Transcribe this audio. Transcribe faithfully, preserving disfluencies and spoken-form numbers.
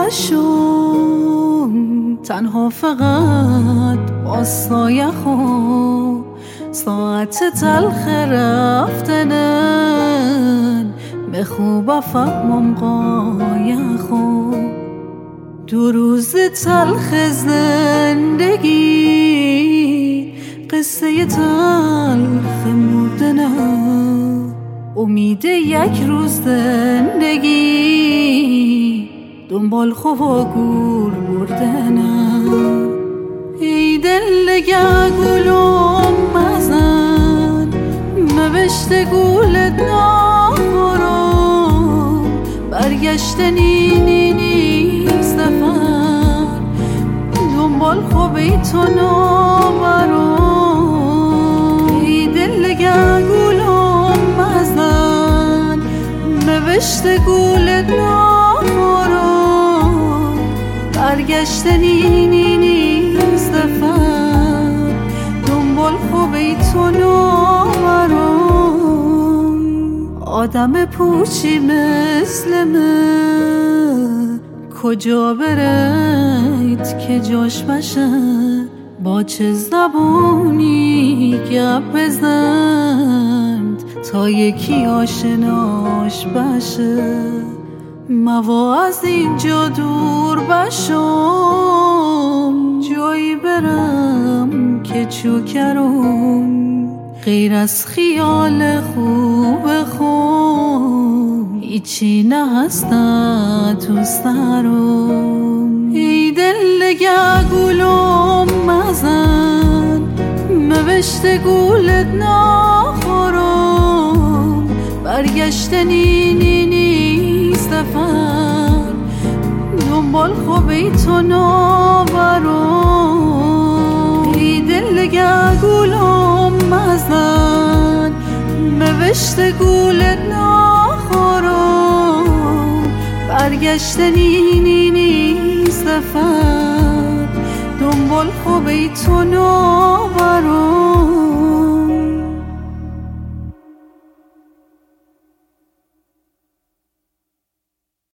بشم تنها فقط با سایه خو ساعت تلخ رفتنن به خوب فهمم قایه خو دو روز تلخ زندگی قصه تلخ مردنم امید یک روز زندگی دنبال خوا گور بردنم ای دل گلم مزن نوشته گولت نخورم برگشتنی نی نیست دفر دنبال خوبی تو نبرم ای دل گلم مزن نوشته گولت نخورم برگشتنی نی نیست دفر دنبال خوبی تو نبرم آدم پوچی مثل من کجا برد که جاش بشه با چه زبونی گپ بزند تا یکی آشناش بشه موا از اینجا دور بشم جایی برم که چوکرم غیر از خیال خوب خون هیچی نه هسته تو سرم ای دل گلم مزن نوشته گولت نخورم برگشتنی نی نیست دفر دنبال خوبی تو نبرم ای دل گلم مزن نوشته گولت نخورم برگشتنی نی نیست دفر دنبال خوبی تو نبرم